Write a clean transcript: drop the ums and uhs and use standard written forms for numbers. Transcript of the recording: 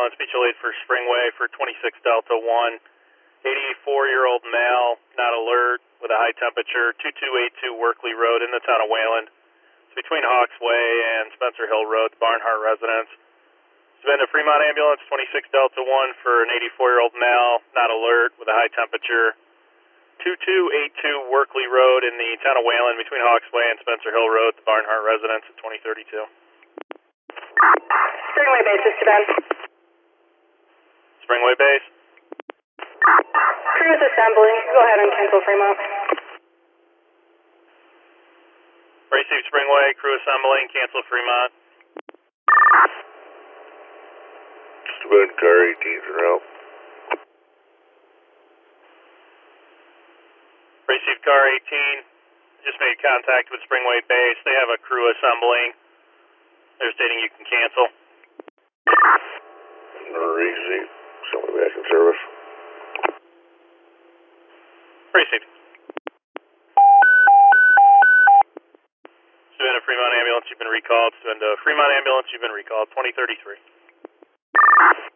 ambulance, mutual aid for Springway for 26 Delta 1. 84-year-old male, not alert, with a high temperature, 2282 Workley Road in the town of Wayland. It's between Hawks Way and Spencer Hill Road, the Barnhart residence. It's been a Fremont ambulance, 26 Delta 1 for an 84-year-old male, not alert, with a high temperature, 2282 Workley Road in the town of Wayland, between Hawks Way and Spencer Hill Road, the Barnhart residence at 2032. Springway base, this is Ben. Springway base. Crew is assembling. Go ahead and cancel Fremont. Receive Springway, crew assembling, cancel Fremont. Just about car 18's en route. Received car 18. Just made contact with Springway base. They have a crew assembling. They're stating you can cancel. Receive. Somebody back in service. Received. It's been a Fremont ambulance, you've been recalled. It's been a Fremont ambulance, you've been recalled. 2033.